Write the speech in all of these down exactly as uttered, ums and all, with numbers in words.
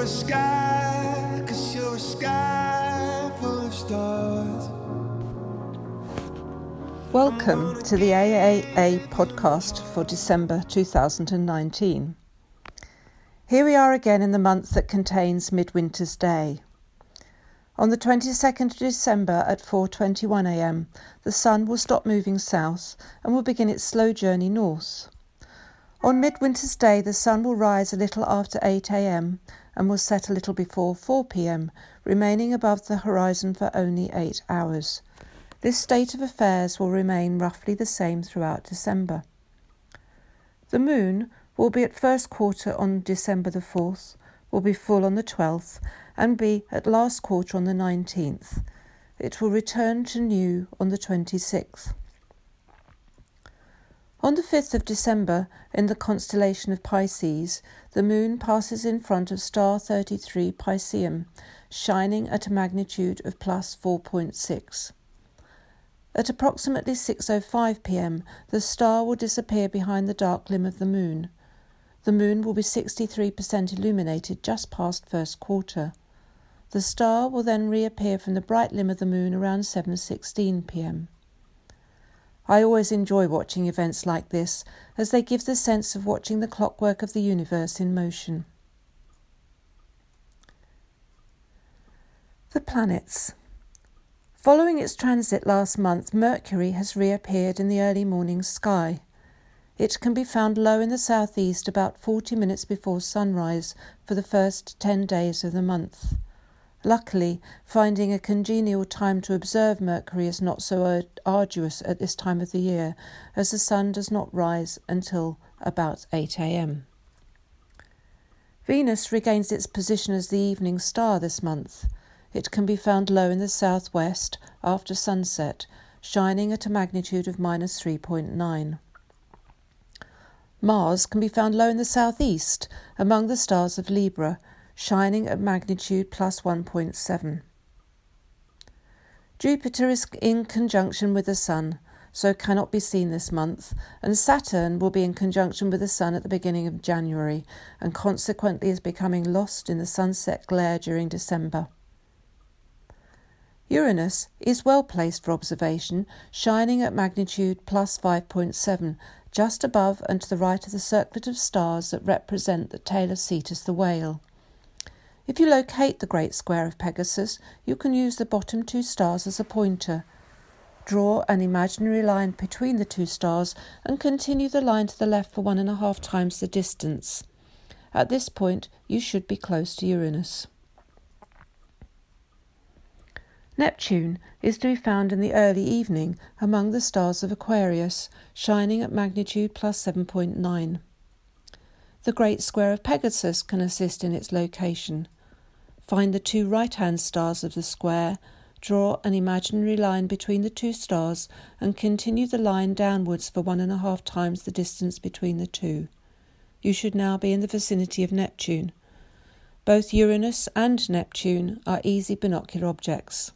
you're a sky, 'cause you're a sky full of stars. Welcome to the A A A podcast for December two thousand nineteen. Here we are again in the month that contains Midwinter's Day. On the twenty-second of December at four twenty-one a m, the sun will stop moving south and will begin its slow journey north. On Midwinter's Day, the sun will rise a little after eight a m and will set a little before four p m, remaining above the horizon for only eight hours. This state of affairs will remain roughly the same throughout December. The moon will be at first quarter on December the fourth, will be full on the twelfth, and be at last quarter on the nineteenth. It will return to new on the twenty-sixth. On the fifth of December, in the constellation of Pisces, the moon passes in front of star thirty-three Pisceum, shining at a magnitude of plus four point six. At approximately six oh five p m, the star will disappear behind the dark limb of the moon. The moon will be sixty-three percent illuminated just past first quarter. The star will then reappear from the bright limb of the moon around seven sixteen p m. I always enjoy watching events like this, as they give the sense of watching the clockwork of the universe in motion. The planets. Following its transit last month, Mercury has reappeared in the early morning sky. It can be found low in the southeast about forty minutes before sunrise for the first ten days of the month. Luckily, finding a congenial time to observe Mercury is not so arduous at this time of the year, as the sun does not rise until about eight a m. Venus regains its position as the evening star this month. It can be found low in the southwest after sunset, shining at a magnitude of minus three point nine. Mars can be found low in the southeast, among the stars of Libra, shining at magnitude plus one point seven. Jupiter is in conjunction with the Sun, so cannot be seen this month, and Saturn will be in conjunction with the Sun at the beginning of January, and consequently is becoming lost in the sunset glare during December. Uranus is well placed for observation, shining at magnitude plus five point seven, just above and to the right of the circlet of stars that represent the tail of Cetus the whale. If you locate the Great Square of Pegasus, you can use the bottom two stars as a pointer. Draw an imaginary line between the two stars and continue the line to the left for one and a half times the distance. At this point, you should be close to Uranus. Neptune is to be found in the early evening among the stars of Aquarius, shining at magnitude plus seven point nine. The Great Square of Pegasus can assist in its location. Find the two right-hand stars of the square, draw an imaginary line between the two stars and continue the line downwards for one and a half times the distance between the two. You should now be in the vicinity of Neptune. Both Uranus and Neptune are easy binocular objects.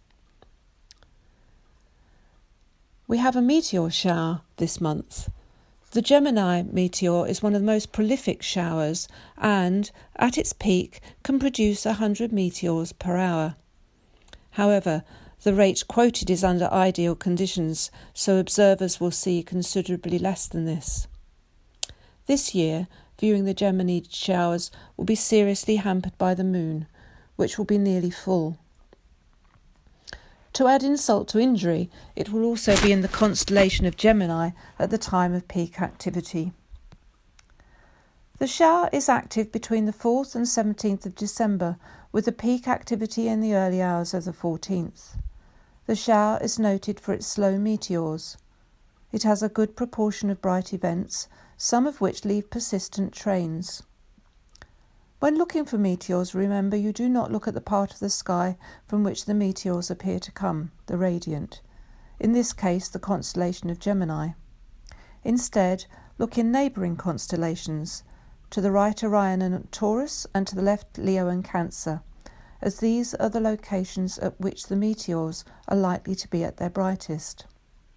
We have a meteor shower this month. The Gemini meteor is one of the most prolific showers and, at its peak, can produce one hundred meteors per hour. However, the rate quoted is under ideal conditions, so observers will see considerably less than this. This year, viewing the Gemini showers will be seriously hampered by the moon, which will be nearly full. To add insult to injury, it will also be in the constellation of Gemini at the time of peak activity. The shower is active between the fourth and seventeenth of December, with the peak activity in the early hours of the fourteenth. The shower is noted for its slow meteors. It has a good proportion of bright events, some of which leave persistent trains. When looking for meteors, remember you do not look at the part of the sky from which the meteors appear to come, the radiant. In this case, the constellation of Gemini. Instead, look in neighbouring constellations, to the right Orion and Taurus, and to the left Leo and Cancer, as these are the locations at which the meteors are likely to be at their brightest.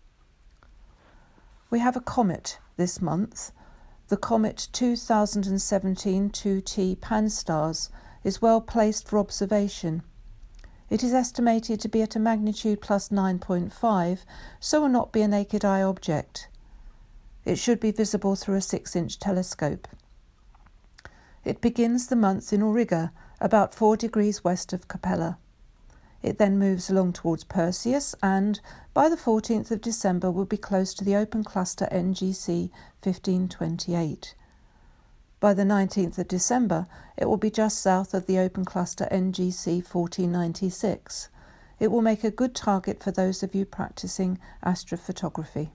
We have a comet this month, the comet two thousand seventeen two T Pan-STARRS, is well placed for observation. It is estimated to be at a magnitude plus nine point five, so will not be a naked eye object. It should be visible through a six-inch telescope. It begins the month in Auriga, about four degrees west of Capella. It then moves along towards Perseus and, by the fourteenth of December, will be close to the open cluster N G C fifteen twenty-eight. By the nineteenth of December, it will be just south of the open cluster N G C fourteen ninety-six. It will make a good target for those of you practicing astrophotography.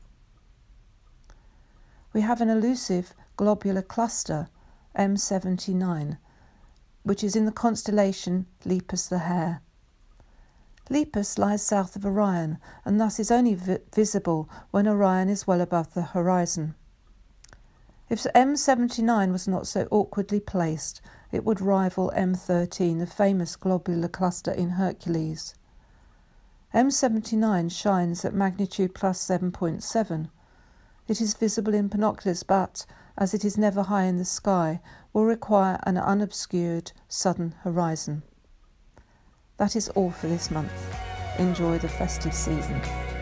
We have an elusive globular cluster, M seventy-nine, which is in the constellation Lepus the Hare. Lepus lies south of Orion and thus is only vi- visible when Orion is well above the horizon. If M seventy-nine was not so awkwardly placed, it would rival M thirteen, the famous globular cluster in Hercules. M seventy-nine shines at magnitude plus seven point seven. It is visible in binoculars, but, as it is never high in the sky, will require an unobscured southern horizon. That is all for this month. Enjoy the festive season.